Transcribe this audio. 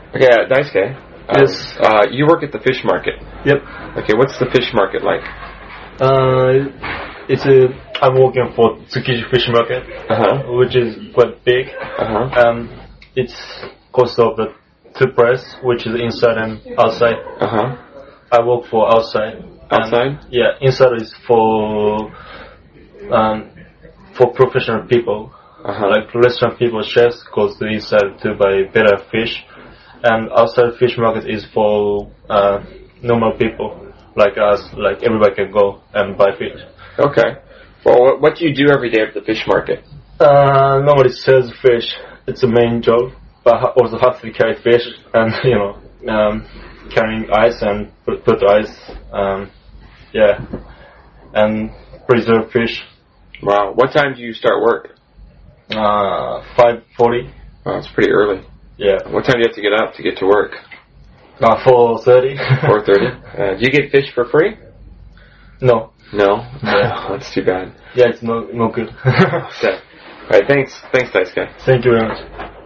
Okay, Daisuke. Yes. You work at the fish market. Yep. Okay, what's the fish market like? I'm working for Tsukiji Fish Market, which is quite big. It's cost of the two price, which is inside and outside. I work for outside. Outside? Yeah, inside is for professional people, like restaurant people, chefs, goes to inside to buy better fish, and outside fish market is for normal people like us, like everybody can go and buy fish. Okay. Well, what do you do every day at the fish market? Nobody sells fish. It's a main job, but also have to carry fish and carrying ice and put ice, and preserve fish. Wow. What time do you start work? 5:40. Wow, it's pretty early. Yeah. What time do you have to get up to get to work? 4:30. 4:30. Do you get fish for free? No. No? That's too bad. Yeah, it's no good. Okay. Alright, thanks. Thanks, Daisuke. Thank you very much.